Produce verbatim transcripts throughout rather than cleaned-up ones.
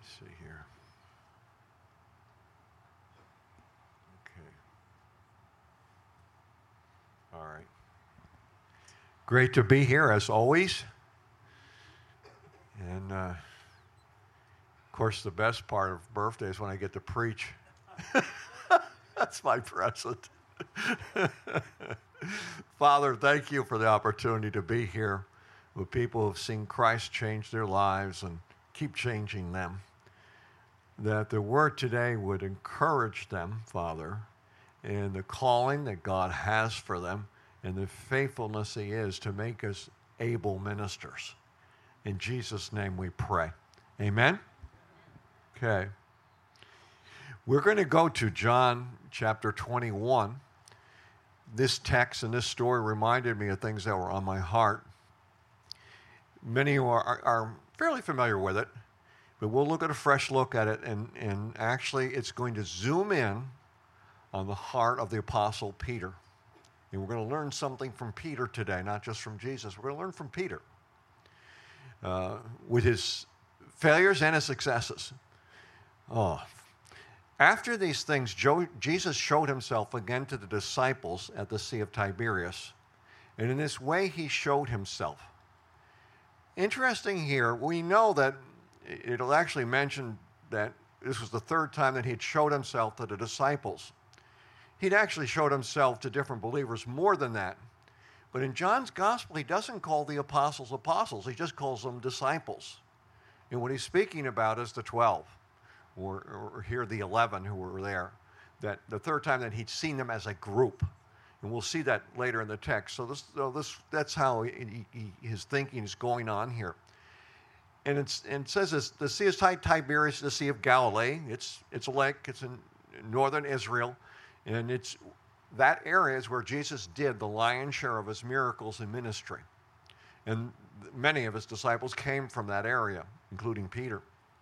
see here. Okay. All right. Great to be here as always. And uh, of course, the best part of birthday is when I get to preach. That's my present. Father, thank you for the opportunity to be here with people who have seen Christ change their lives and keep changing them. That the word today would encourage them, Father, in the calling that God has for them and the faithfulness He is to make us able ministers. In Jesus' name we pray. Amen? Okay. We're going to go to John chapter twenty-one. This text and this story reminded me of things that were on my heart. Many of you are, are, are fairly familiar with it, but we'll look at a fresh look at it, and, and actually it's going to zoom in on the heart of the Apostle Peter. And we're going to learn something from Peter today, not just from Jesus. We're going to learn from Peter uh, with his failures and his successes. Oh, after these things, Joe, Jesus showed himself again to the disciples at the Sea of Tiberias. And in this way, he showed himself. Interesting here, we know that it'll actually mention that this was the third time that he'd showed himself to the disciples. He'd actually showed himself to different believers more than that. But in John's gospel, he doesn't call the apostles apostles. He just calls them disciples. And what he's speaking about is the twelve. Or, or here the eleven who were there, that the third time that he'd seen them as a group. And we'll see that later in the text. So this, so this that's how he, he, his thinking is going on here. And, it's, and it says this, the Sea of Tiberias, the Sea of Galilee. It's, it's a lake. It's in northern Israel. And it's that area is where Jesus did the lion's share of his miracles and ministry. And many of his disciples came from that area, including Peter.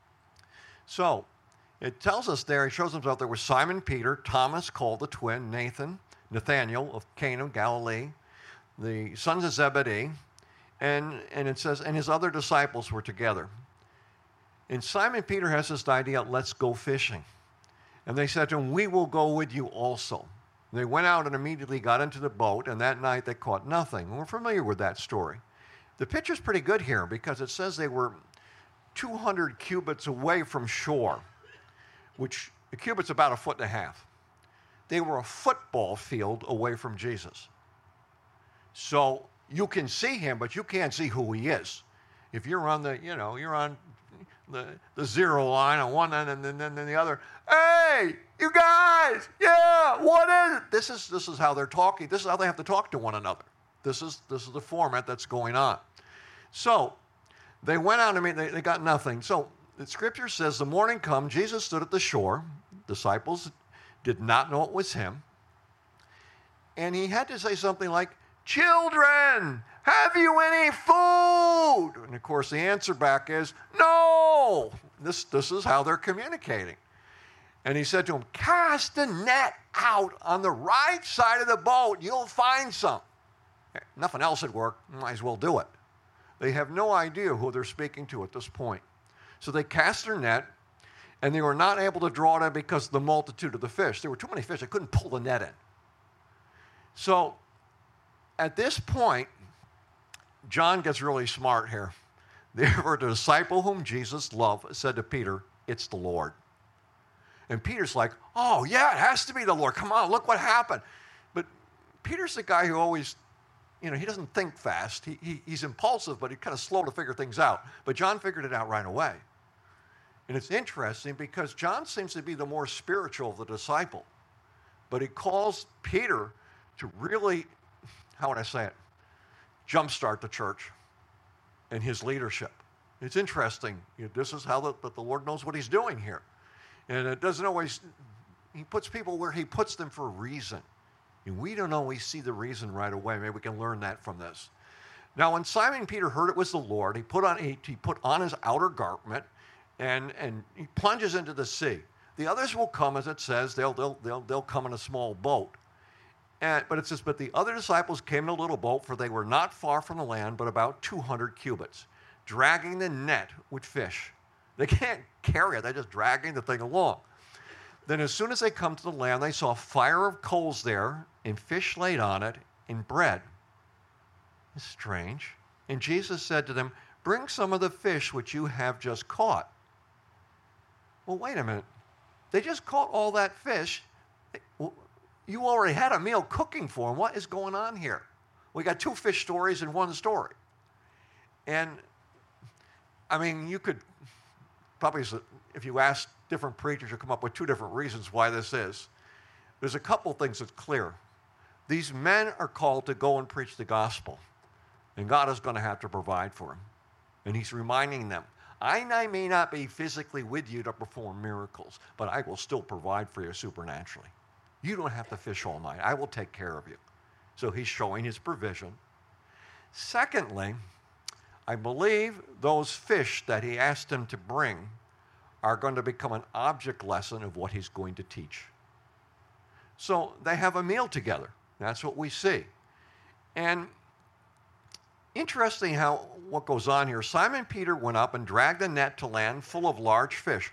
So, it tells us there, he shows himself, there was Simon Peter, Thomas called the twin, Nathan, Nathanael of Cana of Galilee, the sons of Zebedee, and, and it says, and his other disciples were together. And Simon Peter has this idea, let's go fishing. And they said to him, we will go with you also. And they went out and immediately got into the boat, and that night they caught nothing. And we're familiar with that story. The picture's pretty good here because it says they were two hundred cubits away from shore, which a cubit's about a foot and a half. They were a football field away from Jesus. So you can see him, but you can't see who he is. If you're on the, you know, you're on the, the zero line on one end and then, then, then the other, hey, you guys, yeah, what is it? This is, this is how they're talking. This is how they have to talk to one another. This is, this is the format that's going on. So they went out, I mean, they, they got nothing. So the scripture says, the morning come, Jesus stood at the shore. Disciples did not know it was him. And he had to say something like, children, have you any food? And of course, the answer back is, no. This, this is how they're communicating. And he said to them, cast the net out on the right side of the boat. You'll find some. Nothing else had worked. Might as well do it. They have no idea who they're speaking to at this point. So they cast their net, and they were not able to draw it in because of the multitude of the fish. There were too many fish. They couldn't pull the net in. So at this point, John gets really smart here. There were the disciple whom Jesus loved said to Peter, it's the Lord. And Peter's like, oh, yeah, it has to be the Lord. Come on, look what happened. But Peter's the guy who always, you know, he doesn't think fast. He, he, he's impulsive, but he's kind of slow to figure things out. But John figured it out right away. And it's interesting because John seems to be the more spiritual of the disciple. But he calls Peter to really, how would I say it, jumpstart the church and his leadership. It's interesting. You know, this is how the, but the Lord knows what he's doing here. And it doesn't always, he puts people where he puts them for a reason. And we don't always see the reason right away. Maybe we can learn that from this. Now, when Simon Peter heard it was the Lord, he put on, he, he put on his outer garment and, and he plunges into the sea. The others will come, as it says, they'll, they'll, they'll, they'll come in a small boat. And, but it says, but the other disciples came in a little boat, for they were not far from the land, but about two hundred cubits, dragging the net with fish. They can't carry it. They're just dragging the thing along. Then as soon as they come to the land, they saw a fire of coals there and fish laid on it and bread. It's strange. And Jesus said to them, bring some of the fish which you have just caught. Well, wait a minute. They just caught all that fish. You already had a meal cooking for them. What is going on here? We got two fish stories in one story. And, I mean, you could probably, if you ask different preachers, you'll come up with two different reasons why this is. There's a couple things that's clear. These men are called to go and preach the gospel, and God is going to have to provide for them. And he's reminding them, I may not be physically with you to perform miracles, but I will still provide for you supernaturally. You don't have to fish all night. I will take care of you. So he's showing his provision. Secondly, I believe those fish that he asked them to bring are going to become an object lesson of what he's going to teach. So they have a meal together. That's what we see. And interesting how what goes on here. Simon Peter went up and dragged a net to land full of large fish,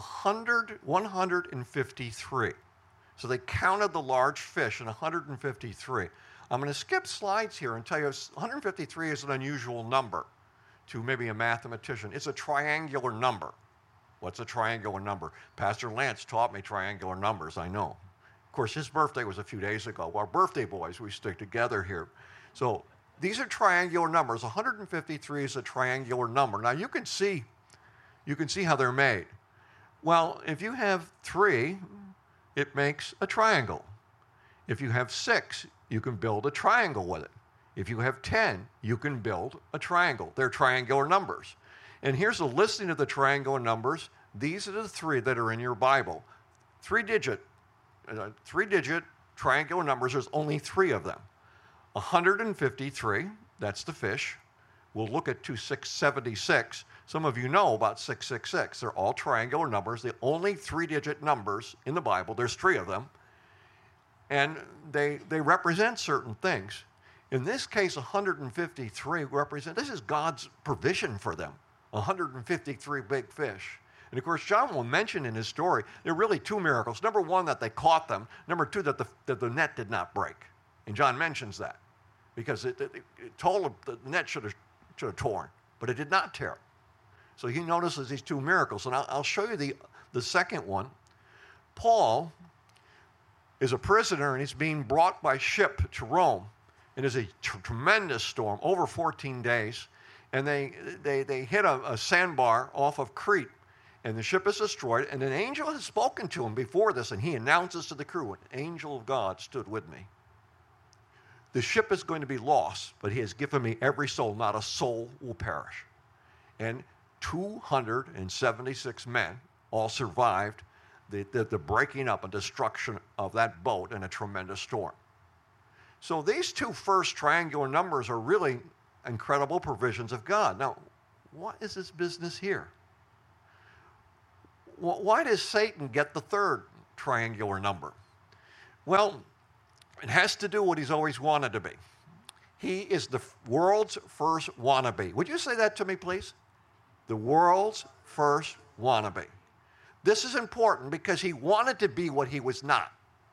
one hundred fifty-three. So they counted the large fish, and one hundred fifty-three. I'm going to skip slides here and tell you one hundred fifty-three is an unusual number to maybe a mathematician. It's a triangular number. What's a triangular number? Pastor Lance taught me triangular numbers, I know. Of course, his birthday was a few days ago. Our birthday boys, we stick together here. So these are triangular numbers. one hundred fifty-three is a triangular number. Now you can see, you can see how they're made. Well, if you have three, it makes a triangle. If you have six, you can build a triangle with it. If you have ten, you can build a triangle. They're triangular numbers. And here's a listing of the triangular numbers. These are the three that are in your Bible. Three-digit, uh, three-digit triangular numbers, there's only three of them. one hundred fifty-three, that's the fish. We'll look at twenty-six seventy-six. Some of you know about six six six. They're all triangular numbers. The only three-digit numbers in the Bible. There's three of them. And they, they represent certain things. In this case, one hundred fifty-three represent, this is God's provision for them. one hundred fifty-three big fish. And of course, John will mention in his story, there are really two miracles. Number one, that they caught them. Number two, that the, that the net did not break. And John mentions that because it, it, it told them the net should have, should have torn, but it did not tear. So he notices these two miracles. And I'll, I'll show you the, the second one. Paul is a prisoner, and he's being brought by ship to Rome. It is a tr- tremendous storm, over fourteen days. And they, they, they hit a, a sandbar off of Crete, and the ship is destroyed. And an angel has spoken to him before this, and he announces to the crew, an angel of God stood with me. The ship is going to be lost, but he has given me every soul. Not a soul will perish. And two hundred seventy-six men all survived the, the, the breaking up and destruction of that boat in a tremendous storm. So these two first triangular numbers are really incredible provisions of God. Now, what is this business here? Why does Satan get the third triangular number? Well, it has to do what he's always wanted to be. He is the world's first wannabe. Would you say that to me, please? The world's first wannabe. This is important because he wanted to be what he was not.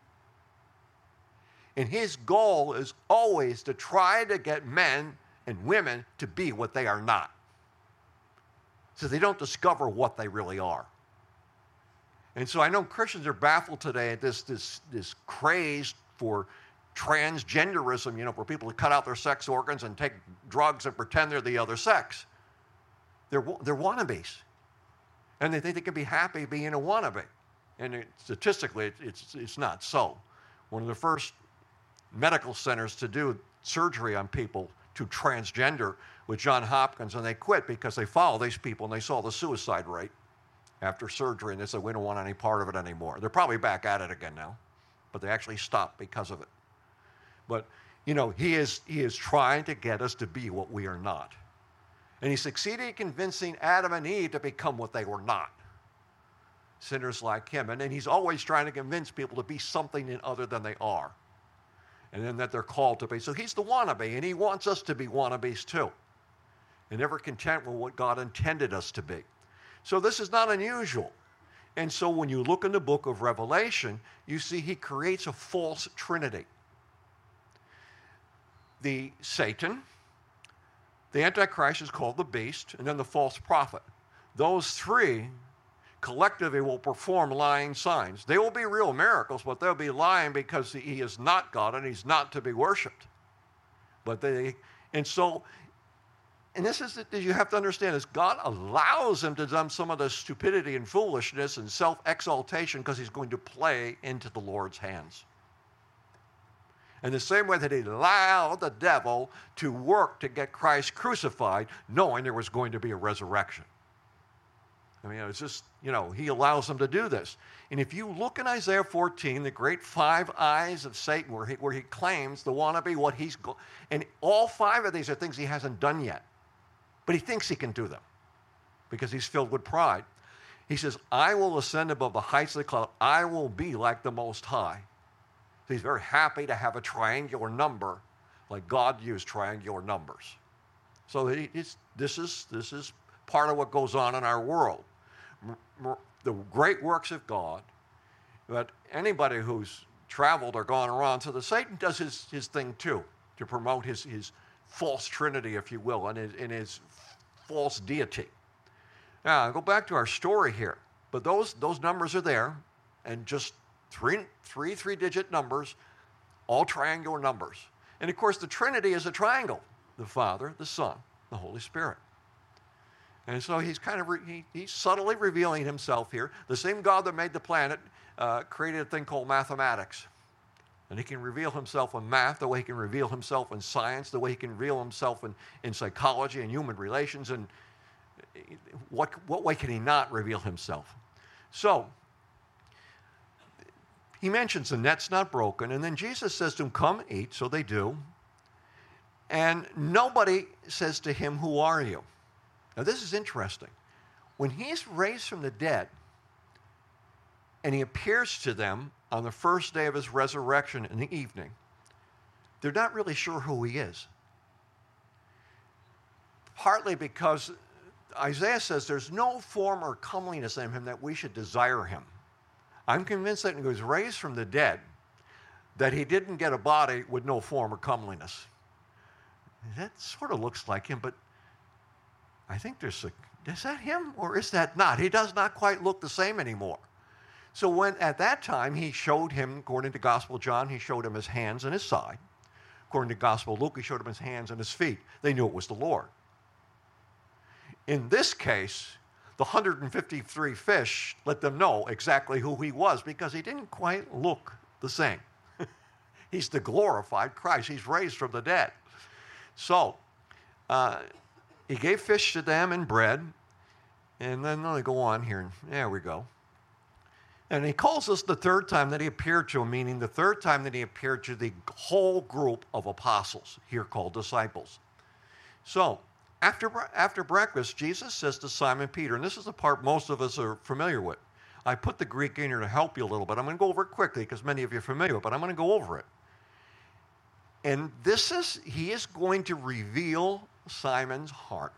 And his goal is always to try to get men and women to be what they are not, so they don't discover what they really are. And so I know Christians are baffled today at this, this, this craze for transgenderism, you know, for people to cut out their sex organs and take drugs and pretend they're the other sex. They're, they're wannabes. And they think they can be happy being a wannabe. And it, statistically, it, it's, it's not so. One of the first medical centers to do surgery on people to transgender with Johns Hopkins, and they quit because they followed these people and they saw the suicide rate after surgery, and they said, we don't want any part of it anymore. They're probably back at it again now, but they actually stopped because of it. But, you know, he is, he is trying to get us to be what we are not. And he succeeded in convincing Adam and Eve to become what they were not, sinners like him. And then he's always trying to convince people to be something other than they are, and then that they're called to be. So he's the wannabe, and he wants us to be wannabes too, and never content with what God intended us to be. So this is not unusual. And so when you look in the book of Revelation, you see he creates a false trinity. The Satan, the Antichrist is called the beast, and then the false prophet. Those three collectively will perform lying signs. They will be real miracles, but they'll be lying because he is not God and he's not to be worshipped. But they, and so, and this is, you have to understand, is God allows them to do some of the stupidity and foolishness and self-exaltation because he's going to play into the Lord's hands. In the same way that he allowed the devil to work to get Christ crucified, knowing there was going to be a resurrection. I mean, it's just, you know, he allows them to do this. And if you look in Isaiah fourteen, the great five eyes of Satan, where he, where he claims to want to be what he's, go- and all five of these are things he hasn't done yet. But he thinks he can do them because he's filled with pride. He says, I will ascend above the heights of the cloud. I will be like the Most High. So he's very happy to have a triangular number, like God used triangular numbers. So he, it's, this is, this is part of what goes on in our world. The great works of God, but anybody who's traveled or gone around, so the Satan does his, his thing too, to promote his, his false trinity, if you will, and his, and his false deity. Now, I'll go back to our story here, but those, those numbers are there, and just three, three three-digit numbers, all triangular numbers. And of course, the Trinity is a triangle, the Father, the Son, the Holy Spirit. And so he's kind of, re- he, he's subtly revealing himself here. The same God that made the planet uh, created a thing called mathematics. And he can reveal himself in math the way he can reveal himself in science, the way he can reveal himself in, in psychology and human relations. And what, what way can he not reveal himself? So he mentions the net's not broken. And then Jesus says to him, come eat. So they do. And nobody says to him, who are you? Now, this is interesting. When he's raised from the dead and he appears to them on the first day of his resurrection in the evening, they're not really sure who he is. Partly because Isaiah says there's no form or comeliness in him that we should desire him. I'm convinced that when he was raised from the dead, that he didn't get a body with no form or comeliness. That sort of looks like him, but I think there's a, is that him or is that not? He does not quite look the same anymore. So when at that time he showed him, according to Gospel John, he showed him his hands and his side. According to Gospel Luke, he showed him his hands and his feet. They knew it was the Lord. In this case, the one hundred fifty-three fish let them know exactly who he was because he didn't quite look the same. He's the glorified Christ. He's raised from the dead. So, uh, he gave fish to them and bread, and then let me go on here. There we go. And he calls us the third time that he appeared to him, meaning the third time that he appeared to the whole group of apostles, here called disciples. So, after, after breakfast, Jesus says to Simon Peter, and this is the part most of us are familiar with. I put the Greek in here to help you a little bit. I'm going to go over it quickly because many of you are familiar with it, but I'm going to go over it. And this is, he is going to reveal Simon's heart,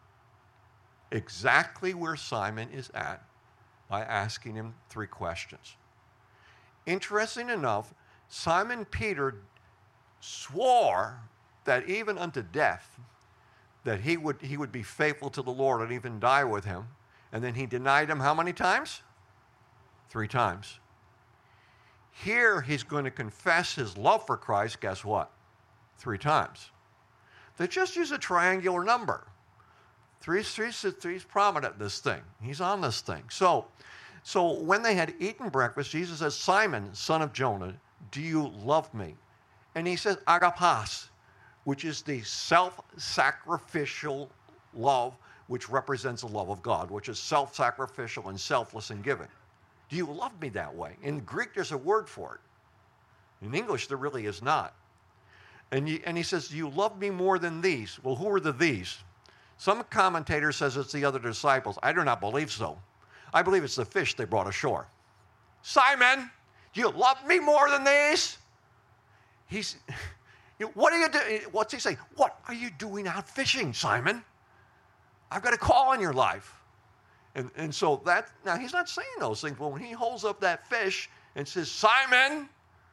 exactly where Simon is at, by asking him three questions. Interesting enough, Simon Peter swore that even unto death, that he would, he would be faithful to the Lord and even die with him. And then he denied him how many times? Three times. Here he's going to confess his love for Christ, guess what? Three times. They just use a triangular number. Three, three, three's prominent in this thing. He's on this thing. So, so when they had eaten breakfast, Jesus says, Simon, son of Jonah, do you love me? And he says, agapas, which is the self-sacrificial love, which represents the love of God, which is self-sacrificial and selfless in giving. Do you love me that way? In Greek, there's a word for it. In English, there really is not. And, you, and he says, do you love me more than these? Well, who are the these? Some commentator says it's the other disciples. I do not believe so. I believe it's the fish they brought ashore. Simon, do you love me more than these? He's, what are you doing? What's he say? What are you doing out fishing, Simon? I've got a call in your life. And, and so that, now he's not saying those things, but when he holds up that fish and says, Simon,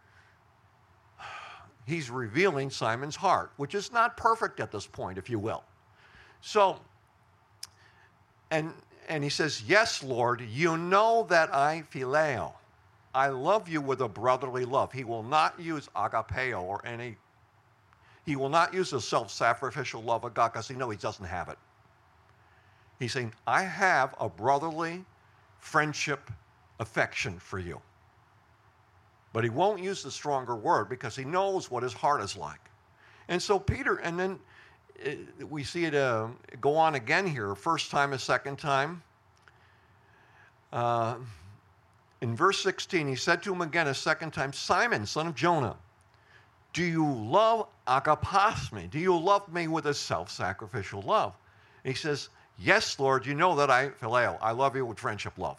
he's revealing Simon's heart, which is not perfect at this point, if you will. So, and, and he says, yes, Lord, you know that I phileo. I love you with a brotherly love. He will not use agapeo or any, he will not use the self-sacrificial love of God because he knows he doesn't have it. He's saying, I have a brotherly friendship affection for you. But he won't use the stronger word because he knows what his heart is like. And so Peter, and then uh, we see it uh, go on again here, first time, a second time. Uh, in verse sixteen, he said to him again a second time, Simon, son of Jonah, do you love agapas me? Do you love me with a self-sacrificial love? And he says, yes, Lord, you know that I phileo. I love you with friendship love.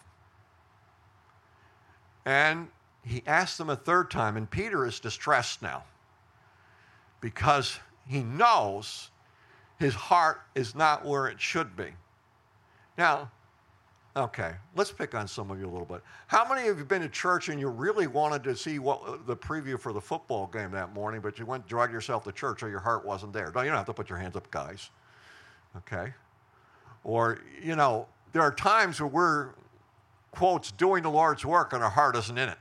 And he asked them a third time, and Peter is distressed now because he knows his heart is not where it should be. Now, okay, let's pick on some of you a little bit. How many of you been to church and you really wanted to see what the preview for the football game that morning, but you went drug yourself to church or your heart wasn't there? No, you don't have to put your hands up, guys. Okay? Or, you know, there are times where we're, quotes, doing the Lord's work and our heart isn't in it.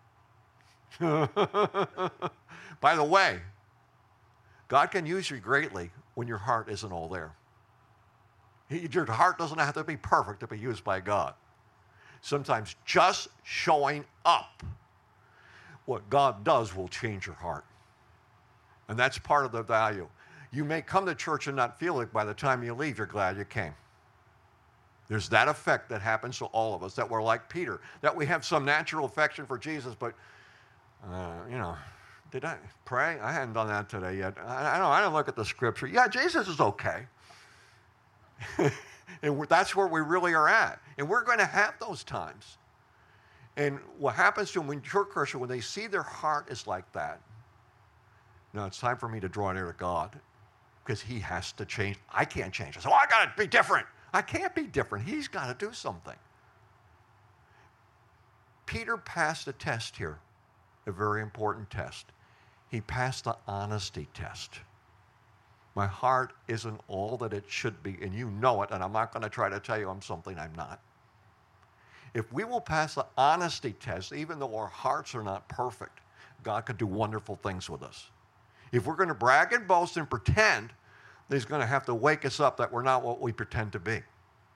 By the way, God can use you greatly when your heart isn't all there. He, your heart doesn't have to be perfect to be used by God. Sometimes just showing up, what God does will change your heart. And that's part of the value. You may come to church and not feel it. By the time you leave, you're glad you came. There's that effect that happens to all of us, that we're like Peter, that we have some natural affection for Jesus, but Uh, you know, did I pray? I hadn't done that today yet. I, I don't. I don't look at the scripture. Yeah, Jesus is okay. And that's where we really are at. And we're going to have those times. And what happens to them when you're a Christian, when they see their heart is like that, no, it's time for me to draw near to God because he has to change. I can't change. I say, oh, I got to be different. I can't be different. He's got to do something. Peter passed a test here. A very important test. He passed the honesty test. My heart isn't all that it should be, and you know it, and I'm not going to try to tell you I'm something I'm not. If we will pass the honesty test, even though our hearts are not perfect, God could do wonderful things with us. If we're going to brag and boast and pretend, then he's going to have to wake us up that we're not what we pretend to be.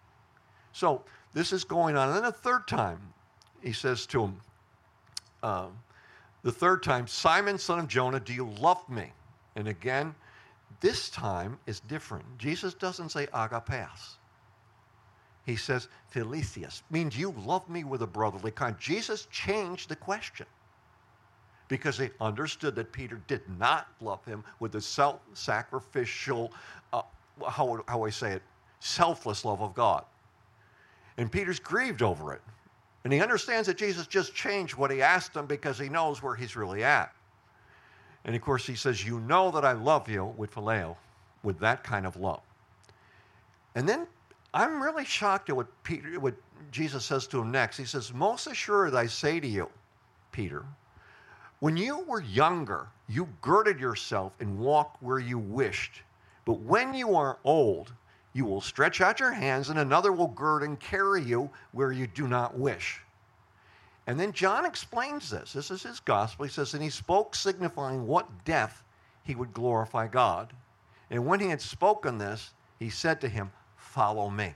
So this is going on. And then a third time, he says to him, um, the third time, Simon, son of Jonah, do you love me? And again, this time is different. Jesus doesn't say agapeas. He says philesias, means you love me with a brotherly kind. Jesus changed the question because he understood that Peter did not love him with the self-sacrificial, uh, how, how I say it, selfless love of God. And Peter's grieved over it. And he understands that Jesus just changed what he asked him because he knows where he's really at. And of course, he says, you know that I love you with phileo, with that kind of love. And then I'm really shocked at what, Peter, what Jesus says to him next. He says, most assured I say to you, Peter, when you were younger, you girded yourself and walked where you wished. But when you are old, you will stretch out your hands, and another will gird and carry you where you do not wish. And then John explains this. This is his gospel. He says, and he spoke, signifying what death he would glorify God. And when he had spoken this, he said to him, follow me.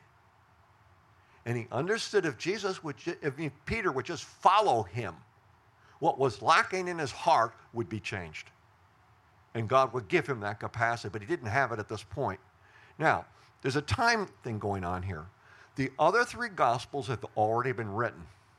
And he understood if Jesus would, if Peter would just follow him, what was lacking in his heart would be changed. And God would give him that capacity, but he didn't have it at this point. Now, there's a time thing going on here. The other three Gospels have already been written,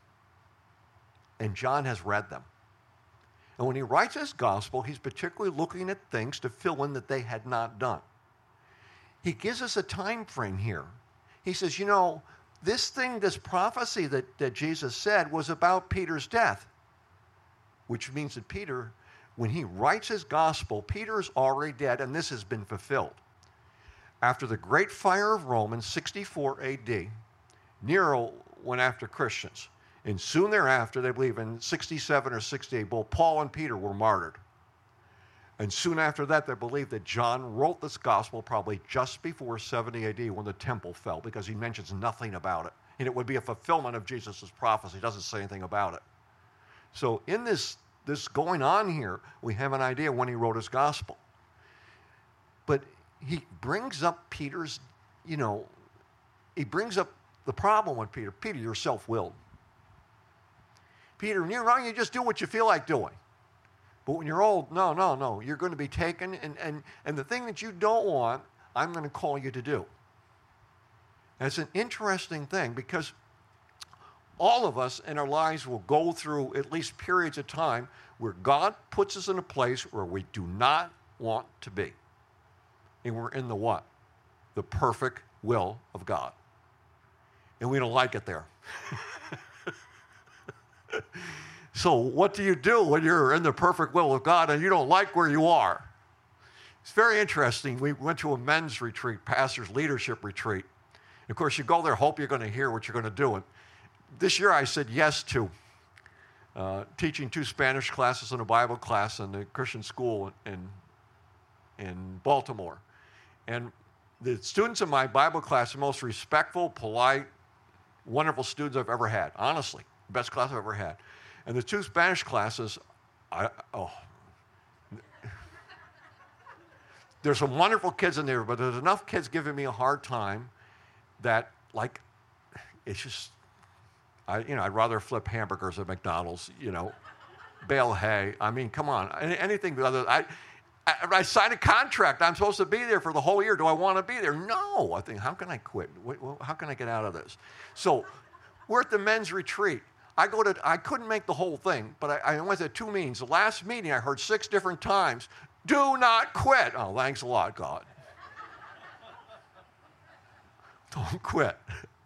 and John has read them. And when he writes his Gospel, he's particularly looking at things to fill in that they had not done. He gives us a time frame here. He says, you know, this thing, this prophecy that, that Jesus said was about Peter's death, which means that Peter, when he writes his Gospel, Peter is already dead, and this has been fulfilled. After the great fire of Rome in sixty-four A D, Nero went after Christians. And soon thereafter, they believe in sixty-seven or sixty-eight, both Paul and Peter were martyred. And soon after that, they believe that John wrote this gospel probably just before seventy A D when the temple fell, because he mentions nothing about it. And it would be a fulfillment of Jesus' prophecy. He doesn't say anything about it. So in this, this going on here, we have an idea when he wrote his gospel. But he brings up Peter's, you know, he brings up the problem with Peter. Peter, you're self-willed. Peter, when you're young, you just do what you feel like doing. But when you're old, no, no, no. You're going to be taken, and, and, and the thing that you don't want, I'm going to call you to do. And it's an interesting thing, because all of us in our lives will go through at least periods of time where God puts us in a place where we do not want to be. And we're in the what? The perfect will of God. And we don't like it there. So what do you do when you're in the perfect will of God and you don't like where you are? It's very interesting. We went to a men's retreat, pastor's leadership retreat. Of course, you go there, hope you're going to hear what you're going to do. And this year I said yes to uh, teaching two Spanish classes and a Bible class in the Christian school in, in Baltimore. And the students in my Bible class are the most respectful, polite, wonderful students I've ever had. Honestly, best class I've ever had. And the two Spanish classes, I, oh, there's some wonderful kids in there, but there's enough kids giving me a hard time that, like, it's just, I, you know, I'd rather flip hamburgers at McDonald's, you know, bale hay. I mean, come on, Any, anything other. I, I, I signed a contract. I'm supposed to be there for the whole year. Do I want to be there? No. I think, how can I quit? How can I get out of this? So, we're at the men's retreat. I go to, I couldn't make the whole thing, but I, I went to two meetings. The last meeting I heard six different times, do not quit. Oh, thanks a lot, God. Don't quit.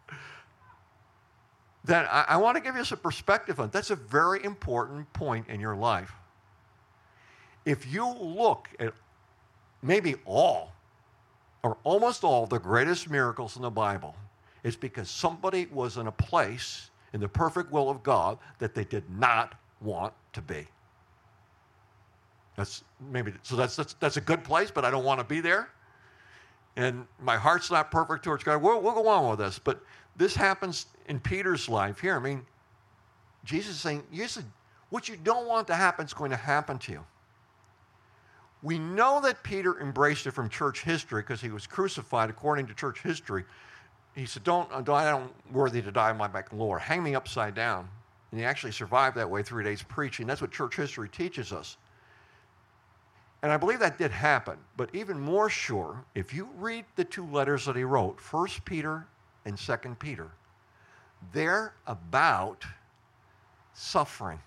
Then I, I want to give you some perspective on it. That's a very important point in your life. If you look at maybe all, or almost all, the greatest miracles in the Bible, it's because somebody was in a place in the perfect will of God that they did not want to be. That's maybe so. That's that's that's a good place, but I don't want to be there. And my heart's not perfect towards God. We'll, we'll go on with this, but this happens in Peter's life here. I mean, Jesus is saying, what you don't want to happen is going to happen to you. We know that Peter embraced it from church history because he was crucified according to church history. He said, don't, I don't worthy to die on my back, Lord. Hang me upside down. And he actually survived that way three days preaching. That's what church history teaches us. And I believe that did happen. But even more sure, if you read the two letters that he wrote, First Peter and Second Peter, they're about suffering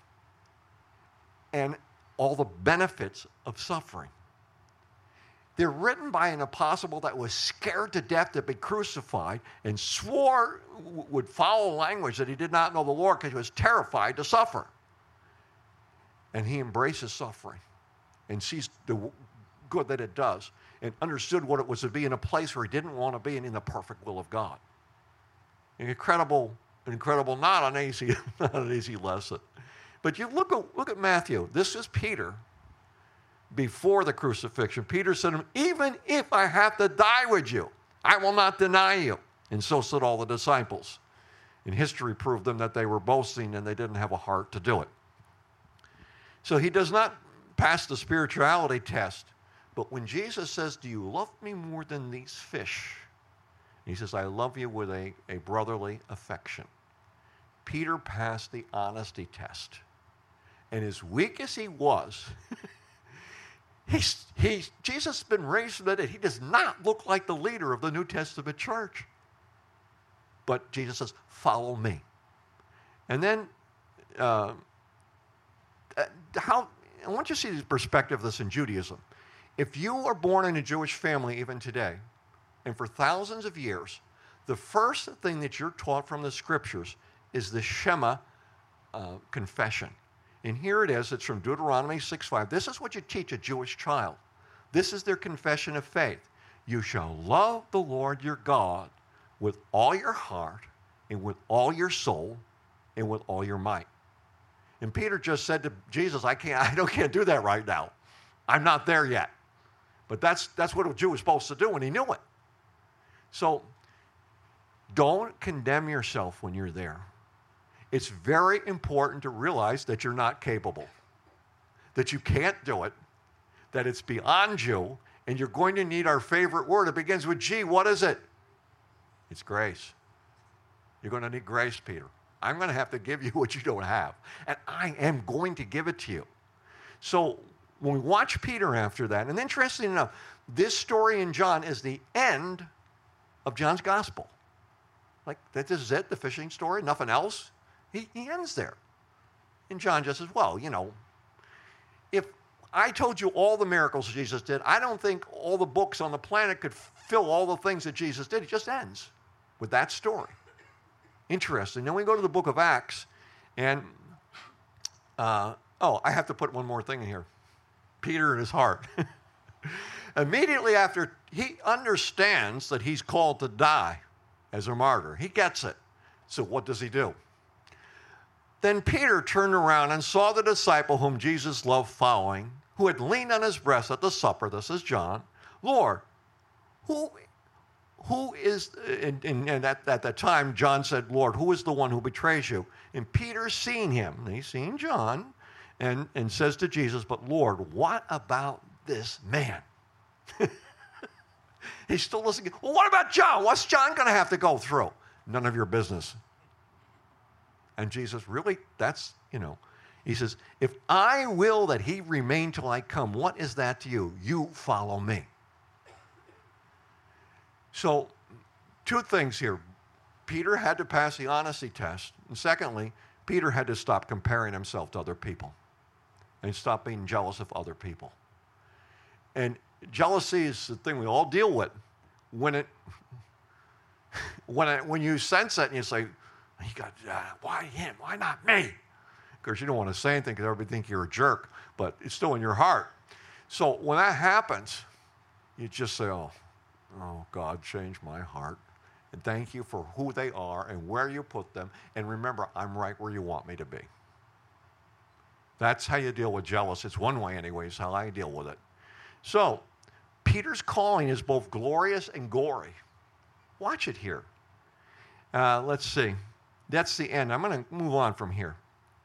and all the benefits of suffering. They're written by an apostle that was scared to death to be crucified and swore with foul language that he did not know the Lord because he was terrified to suffer. And he embraces suffering and sees the good that it does and understood what it was to be in a place where he didn't want to be and in the perfect will of God. An incredible, an incredible, not an easy, not an easy lesson. But you look at, look at Matthew. This is Peter. Before the crucifixion, Peter said to him, even if I have to die with you, I will not deny you. And so said all the disciples. And history proved them that they were boasting and they didn't have a heart to do it. So he does not pass the spirituality test. But when Jesus says, do you love me more than these fish? He says, I love you with a, a brotherly affection. Peter passed the honesty test. And as weak as he was, He's, he's, Jesus has been raised from the dead. He does not look like the leader of the New Testament church. But Jesus says, follow me. And then, uh, how, I want you to see the perspective of this in Judaism. If you are born in a Jewish family even today, and for thousands of years, the first thing that you're taught from the scriptures is the Shema uh, confession. And here it is. It's from Deuteronomy six five. This is what you teach a Jewish child. This is their confession of faith. You shall love the Lord your God with all your heart and with all your soul and with all your might. And Peter just said to Jesus, I can't, I don't, can't do that right now. I'm not there yet. But that's, that's what a Jew was supposed to do, and he knew it. So don't condemn yourself when you're there. It's very important to realize that you're not capable, that you can't do it, that it's beyond you, and you're going to need our favorite word. It begins with G. What is it? It's grace. You're going to need grace, Peter. I'm going to have to give you what you don't have, and I am going to give it to you. So when we watch Peter after that, and interesting enough, this story in John is the end of John's gospel. Like, this is it, the fishing story, nothing else. He, he ends there. And John just says, well, you know, if I told you all the miracles Jesus did, I don't think all the books on the planet could fill all the things that Jesus did. It just ends with that story. Interesting. Then we go to the book of Acts, and, uh, oh, I have to put one more thing in here. Peter and his heart. Immediately after, he understands that he's called to die as a martyr. He gets it. So what does he do? Then Peter turned around and saw the disciple whom Jesus loved following, who had leaned on his breast at the supper. This is John. Lord, who, who is, and, and, and at, at that time, John said, Lord, who is the one who betrays you? And Peter, seeing him, and he's seen John, and, and says to Jesus, but Lord, what about this man? He's still listening. Well, what about John? What's John going to have to go through? None of your business. And Jesus, really, that's, you know, he says, if I will that he remain till I come, what is that to you? You follow me. So, two things here. Peter had to pass the honesty test. And secondly, Peter had to stop comparing himself to other people and stop being jealous of other people. And jealousy is the thing we all deal with. When it, when it, when you sense it and you say, he got, uh, why him? Why not me? Because you don't want to say anything because everybody thinks you're a jerk, but it's still in your heart. So when that happens, you just say, oh, oh, God, change my heart. And thank you for who they are and where you put them. And remember, I'm right where you want me to be. That's how you deal with jealousy. It's one way anyways, how I deal with it. So Peter's calling is both glorious and gory. Watch it here. Uh, let's see. That's the end. I'm going to move on from here.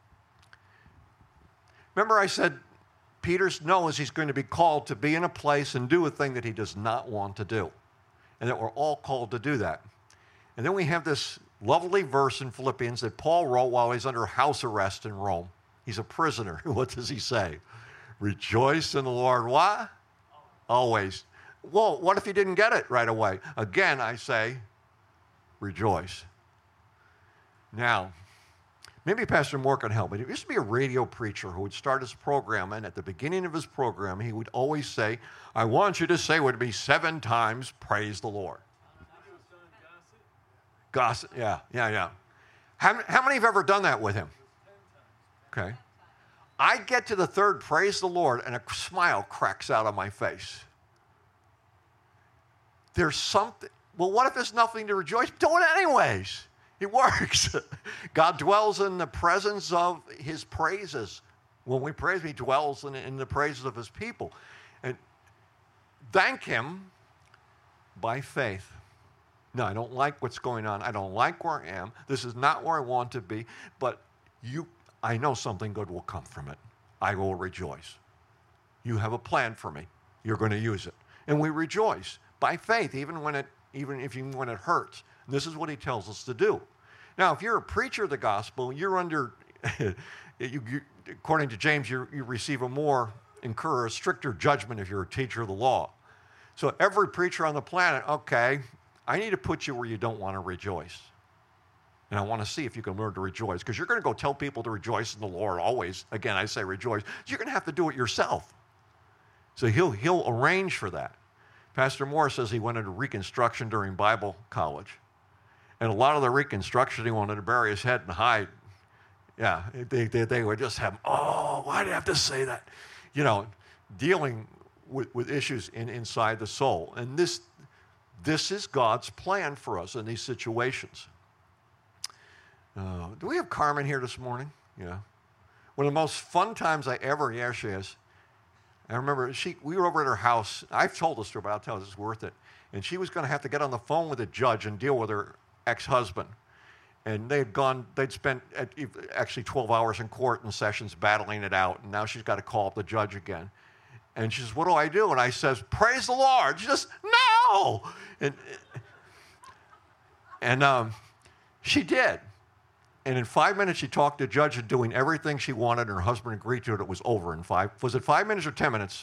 Remember I said Peter knows he's going to be called to be in a place and do a thing that he does not want to do. And that we're all called to do that. And then we have this lovely verse in Philippians that Paul wrote while he's under house arrest in Rome. He's a prisoner. What does he say? Rejoice in the Lord. What? Always. Well, what if he didn't get it right away? Again, I say, rejoice. Now, maybe Pastor Moore can help me. There used to be a radio preacher who would start his program, and at the beginning of his program, he would always say, I want you to say with me seven times, praise the Lord. Gossip, yeah, yeah, yeah. How, how many have ever done that with him? Okay. I get to the third, praise the Lord, and a smile cracks out on my face. There's something, well, what if there's nothing to rejoice? Do it anyways. It works. God dwells in the presence of his praises. When we praise him, he dwells in, in the praises of his people. And thank him by faith. No, I don't like what's going on. I don't like where I am. This is not where I want to be. But you, I know something good will come from it. I will rejoice. You have a plan for me. You're going to use it. And we rejoice by faith, even when it, even if you, when it hurts. And this is what he tells us to do. Now, if you're a preacher of the gospel, you're under, you, you, according to James, you, you receive a more, incur a stricter judgment if you're a teacher of the law. So every preacher on the planet, okay, I need to put you where you don't want to rejoice. And I want to see if you can learn to rejoice. Because you're going to go tell people to rejoice in the Lord always. Again, I say rejoice. You're going to have to do it yourself. So he'll, he'll arrange for that. Pastor Moore says he went into Reconstruction during Bible college. And a lot of the Reconstruction, he wanted to bury his head and hide. Yeah, they, they, they would just have, oh, why do you have to say that? You know, dealing with, with issues in, inside the soul. And this, this is God's plan for us in these situations. Uh, do we have Carmen here this morning? Yeah. One of the most fun times I ever, yeah, she is. I remember she, we were over at her house. I've told this story, but I'll tell you, it's worth it. And she was going to have to get on the phone with a judge and deal with her ex-husband. And they had gone, they'd spent actually twelve hours in court and sessions battling it out. And now she's got to call up the judge again. And she says, what do I do? And I says, praise the Lord. She says, no! And, and um, she did. And in five minutes, she talked the judge into doing everything she wanted, and her husband agreed to it. It was over in five. Was it five minutes or ten minutes?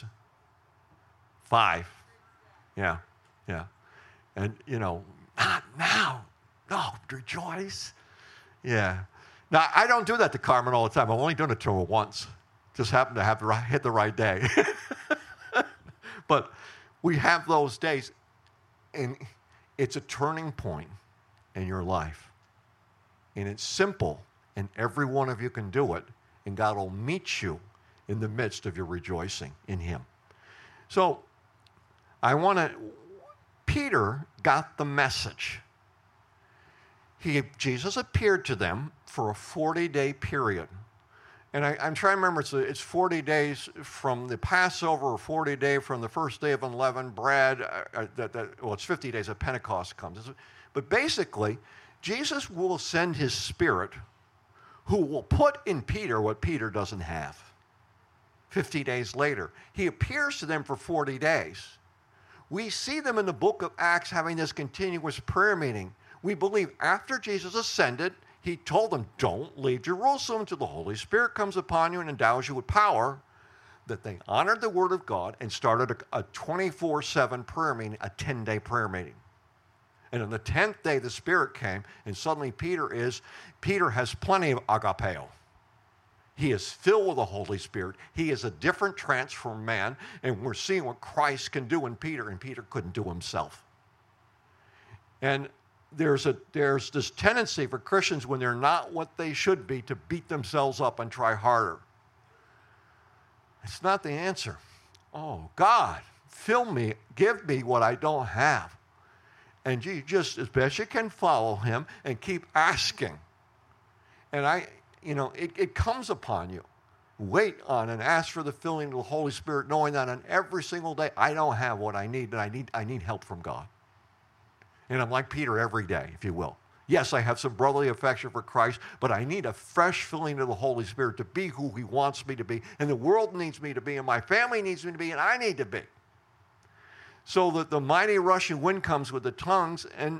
Five. Yeah, yeah. And, you know, not now. No, rejoice. Yeah. Now, I don't do that to Carmen all the time. I've only done it to her once. Just happened to have the right, hit the right day. But we have those days, and it's a turning point in your life. And it's simple, and every one of you can do it, and God will meet you in the midst of your rejoicing in Him. So I want to, Peter got the message. He, Jesus appeared to them for a forty-day period. And I, I'm trying to remember, it's, a, it's forty days from the Passover, or forty days from the first day of unleavened bread. Uh, that, that, well, it's fifty days of Pentecost comes. But basically, Jesus will send His Spirit, who will put in Peter what Peter doesn't have. fifty days later, He appears to them for forty days. We see them in the book of Acts having this continuous prayer meeting. We believe after Jesus ascended, He told them, don't leave Jerusalem until the Holy Spirit comes upon you and endows you with power, that they honored the Word of God and started a twenty-four seven prayer meeting, a ten-day prayer meeting. And on the tenth day, the Spirit came, and suddenly Peter is, Peter has plenty of agapeo. He is filled with the Holy Spirit. He is a different transformed man, and we're seeing what Christ can do in Peter, and Peter couldn't do himself. And there's a there's this tendency for Christians, when they're not what they should be, to beat themselves up and try harder. It's not the answer. Oh, God, fill me, give me what I don't have. And you just, as best you can, follow Him and keep asking. And I, you know, it, it comes upon you. Wait on and ask for the filling of the Holy Spirit, knowing that on every single day, I don't have what I need, but I need, I need help from God. And I'm like Peter every day, if you will. Yes, I have some brotherly affection for Christ, but I need a fresh filling of the Holy Spirit to be who He wants me to be, and the world needs me to be, and my family needs me to be, and I need to be. So that the mighty rushing wind comes with the tongues, and,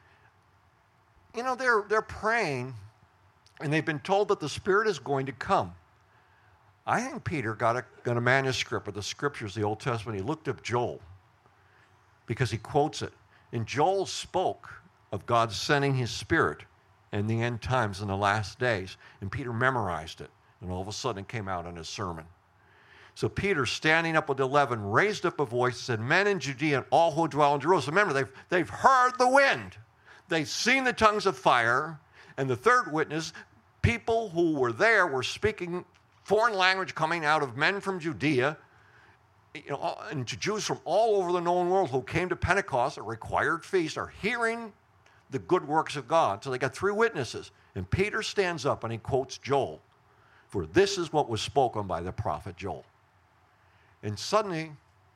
you know, they're, they're praying, and they've been told that the Spirit is going to come. I think Peter got a, got a manuscript of the Scriptures, the Old Testament. He looked up Joel because he quotes it. And Joel spoke of God sending His Spirit in the end times, in the last days. And Peter memorized it. And all of a sudden it came out in his sermon. So Peter, standing up with the eleven, raised up a voice and said, men in Judea and all who dwell in Jerusalem. Remember, they've, they've heard the wind. They've seen the tongues of fire. And the third witness, people who were there were speaking foreign language coming out of men from Judea, you know, and Jews from all over the known world who came to Pentecost, a required feast, are hearing the good works of God. So they got three witnesses. And Peter stands up and he quotes Joel. For this is what was spoken by the prophet Joel. And suddenly,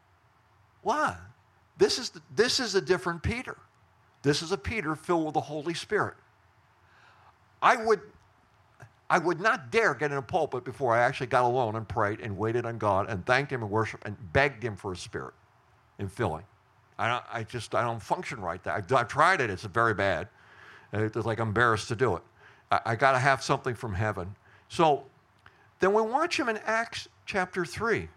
what? This is, the, this is a different Peter. This is a Peter filled with the Holy Spirit. I would, I would not dare get in a pulpit before I actually got alone and prayed and waited on God and thanked Him and worshiped and begged Him for His Spirit and filling. I, don't, I just, I don't function right there. I've, I've tried it. It's very bad. It's like I'm embarrassed to do it. I, I got to have something from heaven. So then we watch Him in Acts chapter three.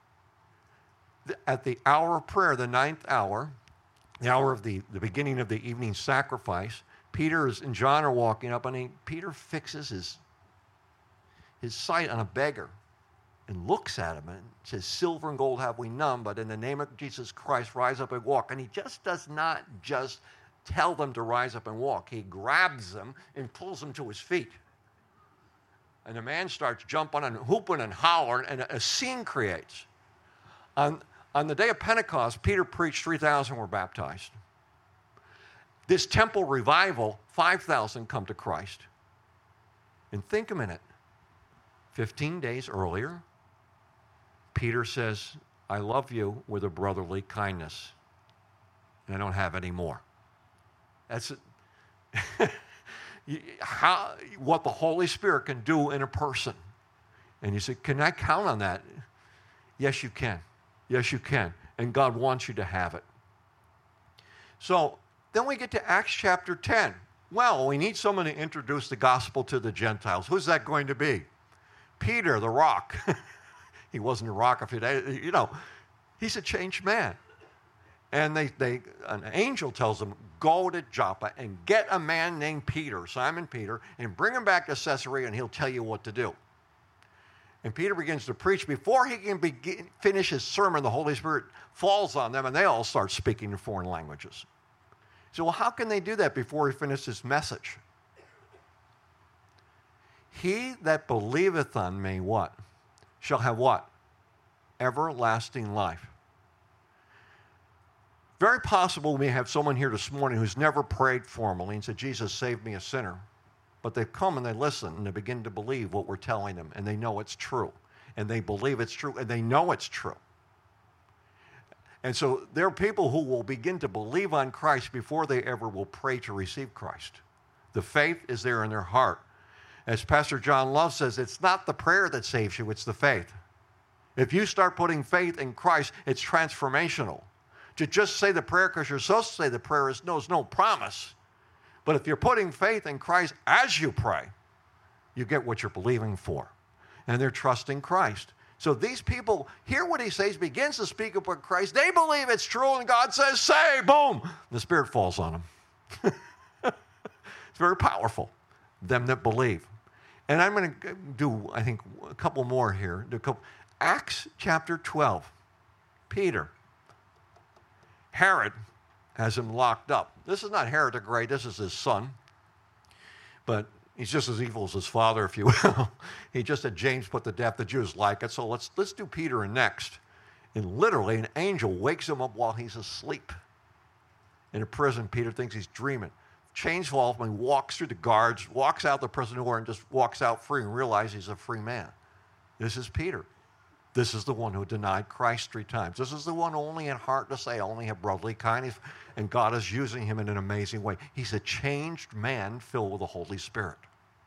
At the hour of prayer, the ninth hour, the hour of the, the beginning of the evening sacrifice, Peter is, and John are walking up, and he, Peter fixes his, his sight on a beggar and looks at him and says, silver and gold have we none, but in the name of Jesus Christ, rise up and walk. And he just does not just tell them to rise up and walk. He grabs them and pulls them to his feet. And the man starts jumping and hooping and hollering, and a, a scene creates. On, on the day of Pentecost, Peter preached, three thousand were baptized. This temple revival, five thousand come to Christ. And think a minute. fifteen days earlier, Peter says, I love you with a brotherly kindness. And I don't have any more. That's how, what the Holy Spirit can do in a person. And you say, can I count on that? Yes, you can. Yes, you can. And God wants you to have it. So then we get to Acts chapter ten. Well, we need someone to introduce the gospel to the Gentiles. Who's that going to be? Peter, the rock. He wasn't a rock a few days, you know. He's a changed man. And they, they, an angel tells them, go to Joppa and get a man named Peter, Simon Peter, and bring him back to Caesarea, and he'll tell you what to do. And Peter begins to preach. Before he can begin, finish his sermon, the Holy Spirit falls on them, and they all start speaking in foreign languages. So, well, how can they do that before he finishes his message? He that believeth on me, what? Shall have what? Everlasting life. Very possible we have someone here this morning who's never prayed formally and said, Jesus, save me a sinner. But they come and they listen and they begin to believe what we're telling them, and they know it's true. And they believe it's true, and they know it's true. And so there are people who will begin to believe on Christ before they ever will pray to receive Christ. The faith is there in their heart. As Pastor John Love says, it's not the prayer that saves you, it's the faith. If you start putting faith in Christ, it's transformational. To just say the prayer because you're supposed to say the prayer is no, is no promise. But if you're putting faith in Christ as you pray, you get what you're believing for. And they're trusting Christ. So these people hear what he says, begins to speak about Christ. They believe it's true, and God says, say, boom. The Spirit falls on them. It's very powerful, them that believe. And I'm going to do, I think, a couple more here. Acts chapter twelve. Peter. Herod has him locked up. This is not Herod the Great. This is his son. But he's just as evil as his father, if you will. He just had James put to death. The Jews like it. So let's, let's do Peter next. And literally, an angel wakes him up while he's asleep. In a prison, Peter thinks he's dreaming. Chains fall off him. He walks through the guards, walks out the prison door, and just walks out free and realizes he's a free man. This is Peter. This is the one who denied Christ three times. This is the one only in heart to say, I only have brotherly kindness. And God is using him in an amazing way. He's a changed man filled with the Holy Spirit.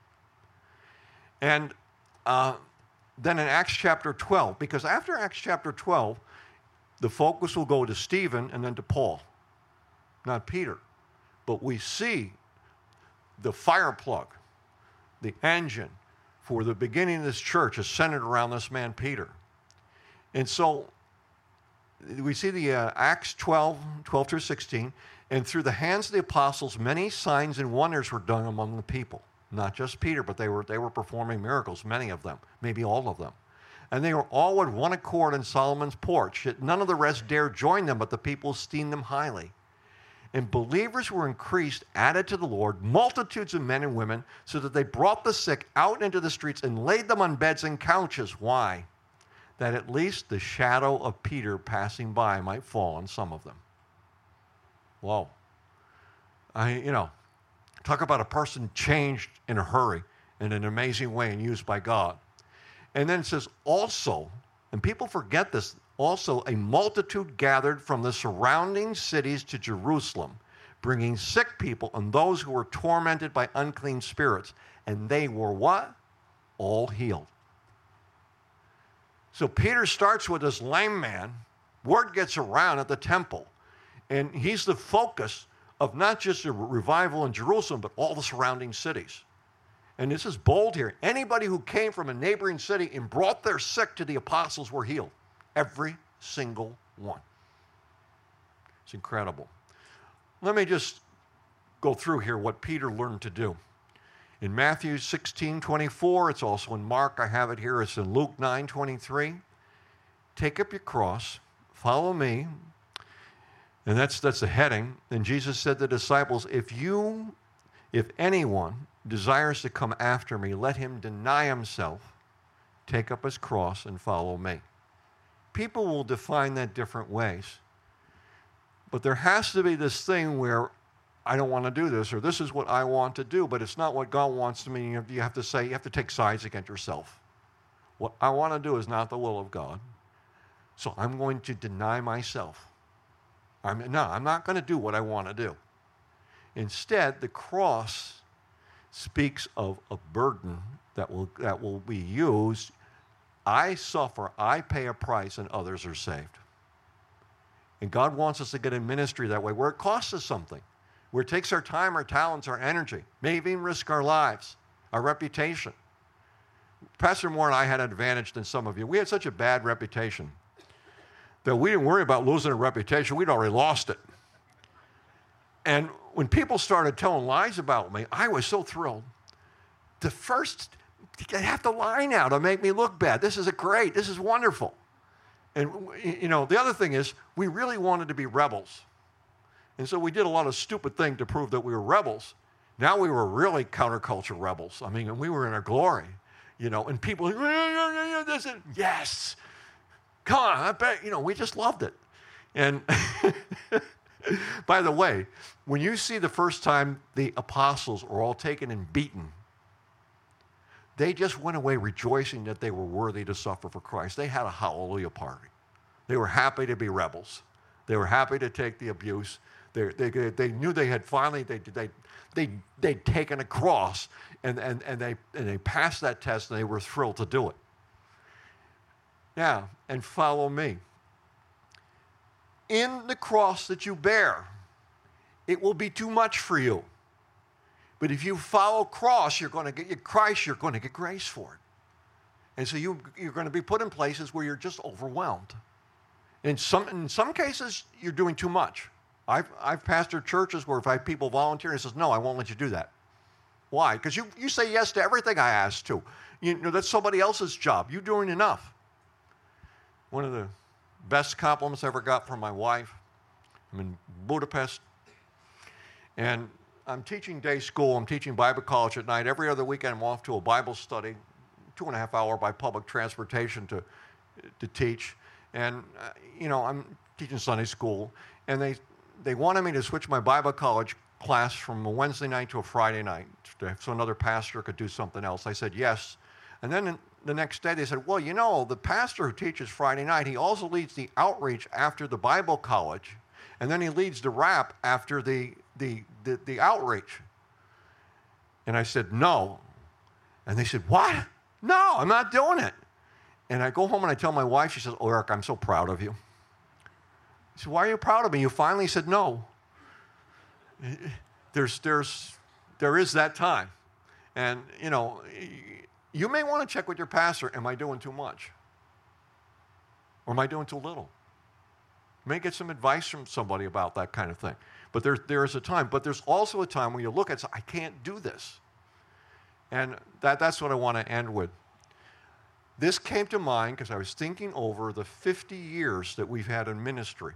And uh, then in Acts chapter twelve, because after Acts chapter twelve, the focus will go to Stephen and then to Paul, not Peter. But we see the fire plug, the engine for the beginning of this church is centered around this man, Peter. And so we see the uh, Acts twelve, twelve through sixteen, and through the hands of the apostles, many signs and wonders were done among the people. Not just Peter, but they were, they were performing miracles, many of them, maybe all of them. And they were all with one accord in Solomon's porch. Yet none of the rest dared join them, but the people esteemed them highly. And believers were increased, added to the Lord, multitudes of men and women, so that they brought the sick out into the streets and laid them on beds and couches. Why? That at least the shadow of Peter passing by might fall on some of them. Whoa. I, you know, talk about a person changed in a hurry in an amazing way and used by God. And then it says also, and people forget this, also a multitude gathered from the surrounding cities to Jerusalem, bringing sick people and those who were tormented by unclean spirits. And they were what? All healed. So Peter starts with this lame man. Word gets around at the temple. And he's the focus of not just a revival in Jerusalem, but all the surrounding cities. And this is bold here. Anybody who came from a neighboring city and brought their sick to the apostles were healed. Every single one. It's incredible. Let me just go through here what Peter learned to do. In Matthew sixteen twenty-four, it's also in Mark, I have it here, it's in Luke nine twenty-three. Take up your cross, follow me. And that's that's the heading. And Jesus said to the disciples, if you, if anyone desires to come after me, let him deny himself, take up his cross, and follow me. People will define that different ways. But there has to be this thing where I don't want to do this, or this is what I want to do, but it's not what God wants to me. You have to say, you have to take sides against yourself. What I want to do is not the will of God, so I'm going to deny myself. I'm, no, I'm not going to do what I want to do. Instead, the cross speaks of a burden that will, that will be used. I suffer, I pay a price, and others are saved. And God wants us to get in ministry that way, where it costs us something, where it takes our time, our talents, our energy, may even risk our lives, our reputation. Pastor Moore and I had an advantage than some of you. We had such a bad reputation that we didn't worry about losing a reputation. We'd already lost it. And when people started telling lies about me, I was so thrilled. The first, they have to lie now to make me look bad. This is a great, this is wonderful. And, you know, the other thing is, we really wanted to be rebels. And so we did a lot of stupid things to prove that we were rebels. Now we were really counterculture rebels. I mean, and we were in our glory, you know, and people, this is, yes, come on, I bet, you know, we just loved it. And by the way, when you see the first time the apostles were all taken and beaten, they just went away rejoicing that they were worthy to suffer for Christ. They had a hallelujah party. They were happy to be rebels. They were happy to take the abuse. They, they, they knew they had finally, they, they, they, they'd taken a cross, and, and, and, they, and they passed that test, and they were thrilled to do it. Now, and follow me. In the cross that you bear, it will be too much for you. But if you follow cross, you're going to get Christ, you're going to get grace for it. And so you, you're going to be put in places where you're just overwhelmed. In some, in some cases, you're doing too much. I've, I've pastored churches where if I have people volunteer, and says, no, I won't let you do that. Why? Because you, you say yes to everything I ask to. You know, that's somebody else's job. You're doing enough. One of the best compliments I ever got from my wife, I'm in Budapest, and I'm teaching day school, I'm teaching Bible college at night. Every other weekend I'm off to a Bible study, two and a half hour by public transportation to, to teach. And, uh, you know, I'm teaching Sunday school, and they, they wanted me to switch my Bible college class from a Wednesday night to a Friday night so another pastor could do something else. I said yes. And then the next day they said, well, you know, the pastor who teaches Friday night, he also leads the outreach after the Bible college, and then he leads the rap after the The, the, the outreach. And I said, no. And they said, what? No, I'm not doing it. And I go home and I tell my wife, she says, oh, Eric, I'm so proud of you. I said, why are you proud of me? You finally said no. There's, there's, there is that time. And, you know, you may want to check with your pastor, am I doing too much? Or am I doing too little? You may get some advice from somebody about that kind of thing. But there, there is a time. But there's also a time when you look at it and say, I can't do this. And that, that's what I want to end with. This came to mind because I was thinking over the fifty years that we've had in ministry.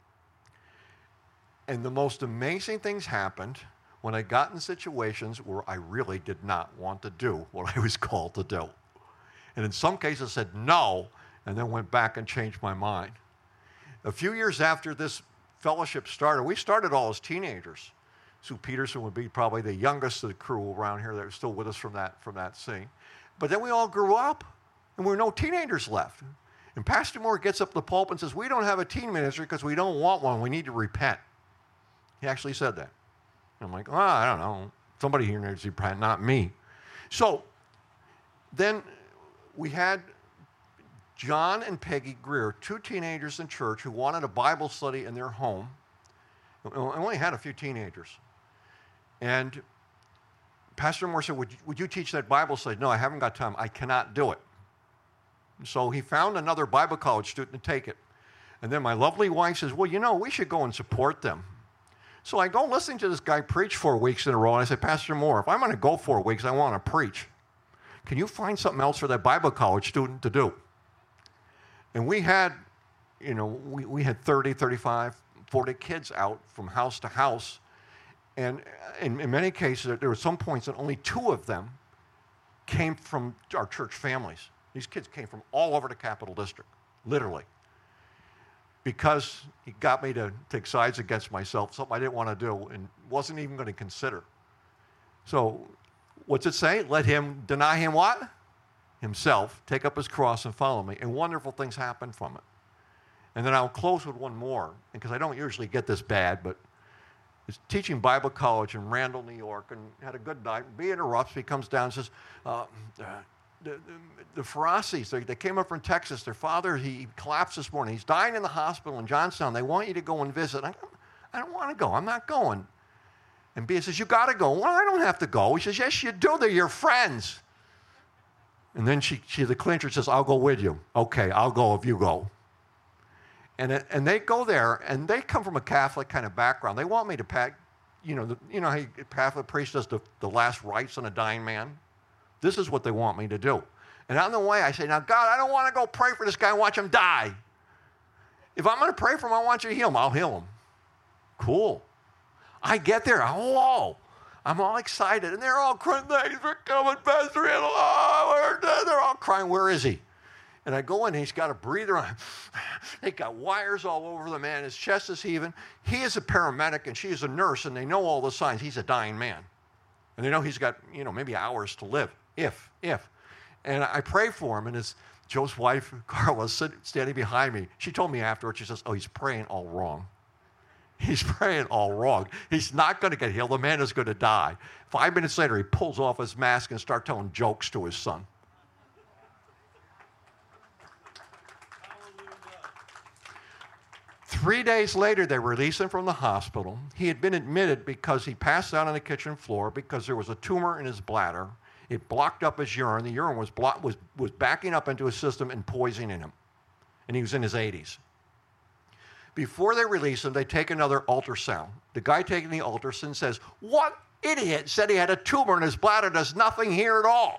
And the most amazing things happened when I got in situations where I really did not want to do what I was called to do. And in some cases said no, and then went back and changed my mind. A few years after this fellowship started, we started all as teenagers. Sue Peterson would be probably the youngest of the crew around here that was still with us from that, from that scene. But then we all grew up, and there were no teenagers left. And Pastor Moore gets up the pulpit and says, we don't have a teen ministry because we don't want one. We need to repent. He actually said that. And I'm like, oh, I don't know. Somebody here needs to repent, not me. So then we had John and Peggy Greer, two teenagers in church who wanted a Bible study in their home. I only had a few teenagers. And Pastor Moore said, would you, would you teach that Bible study? No, I haven't got time. I cannot do it. So he found another Bible college student to take it. And then my lovely wife says, well, you know, we should go and support them. So I go listening to this guy preach four weeks in a row, and I said, Pastor Moore, if I'm going to go four weeks, I want to preach. Can you find something else for that Bible college student to do? And we had, you know, we, we had thirty, thirty-five, forty kids out from house to house. And in, in many cases, there were some points that only two of them came from our church families. These kids came from all over the Capital District, literally. because he got me to take sides against myself, something I didn't want to do and wasn't even going to consider. So what's it say? Let him deny him what? Himself, take up his cross and follow me. And wonderful things happen from it. And then I'll close with one more, because I don't usually get this bad, but I was teaching Bible college in Randall, New York, and had a good night. B interrupts me, comes down and says, uh, uh, the, the, the Farasis, they, they came up from Texas. Their father, he collapsed this morning. He's dying in the hospital in Johnstown. They want you to go and visit. I don't, I don't want to go. I'm not going. And B says, you got to go. Well, I don't have to go. He says, yes, you do. They're your friends. And then she, she the clincher says, I'll go with you. Okay, I'll go if you go. And, it, and they go there, and they come from a Catholic kind of background. They want me to pack, you know, the, you know how a Catholic priest does the, the last rites on a dying man? This is what they want me to do. And on the way, I say, now, God, I don't want to go pray for this guy and watch him die. If I'm going to pray for him, I want you to heal him. I'll heal him. Cool. I get there. Whoa. I'm all excited. And they're all crying, thanks for coming, Pastor Randall. Oh, they're all crying, where is he? And I go in, and he's got a breather on. They got wires all over the man. His chest is heaving. He is a paramedic, and she is a nurse, and they know all the signs. He's a dying man. And they know he's got, you know, maybe hours to live, if, if. And I pray for him, and his Joe's wife, Carla, is standing behind me. She told me afterwards, she says, oh, he's praying all wrong. He's praying all wrong. He's not going to get healed. The man is going to die. Five minutes later, he pulls off his mask and starts telling jokes to his son. Three days later, they released him from the hospital. He had been admitted because he passed out on the kitchen floor because there was a tumor in his bladder. It blocked up his urine. The urine was, block, was, was backing up into his system and poisoning him. And he was in his eighties. Before they release him, they take another ultrasound. The guy taking the ultrasound says, what idiot said he had a tumor in his bladder? There's nothing here at all.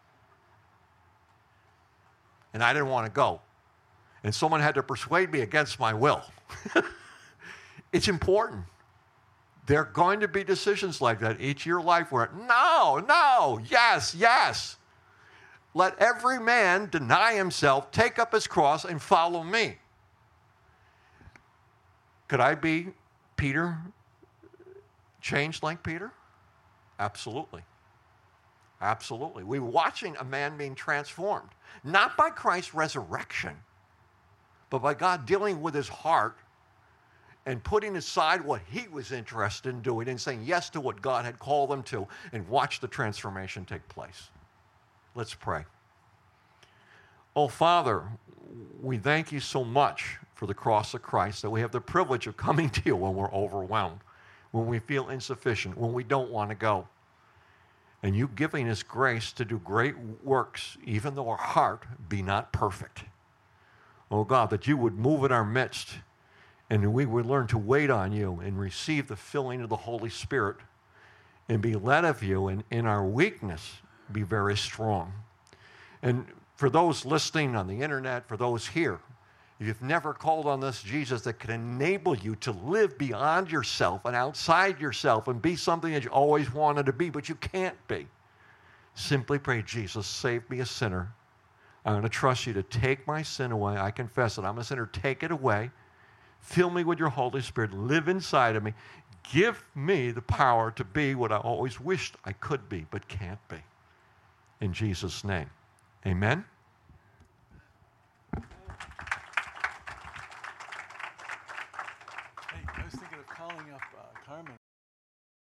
And I didn't want to go. And someone had to persuade me against my will. It's important. There are going to be decisions like that each year life where, no, no, yes, yes. Let every man deny himself, take up his cross, and follow me. Could I be Peter, changed like Peter? Absolutely. Absolutely. We were watching a man being transformed, not by Christ's resurrection, but by God dealing with his heart and putting aside what he was interested in doing and saying yes to what God had called him to, and watch the transformation take place. Let's pray. Oh, Father, we thank you so much for the cross of Christ, that we have the privilege of coming to you when we're overwhelmed, when we feel insufficient, when we don't want to go. And you giving us grace to do great works, even though our heart be not perfect. Oh God, that you would move in our midst, and we would learn to wait on you and receive the filling of the Holy Spirit and be led of you, and in our weakness be very strong. And for those listening on the internet, for those here, if you've never called on this Jesus that can enable you to live beyond yourself and outside yourself and be something that you always wanted to be, but you can't be, simply pray, Jesus, save me a sinner. I'm going to trust you to take my sin away. I confess that I'm a sinner. Take it away. Fill me with your Holy Spirit. Live inside of me. Give me the power to be what I always wished I could be, but can't be. In Jesus' name, amen. I was thinking of calling up uh, Carmen.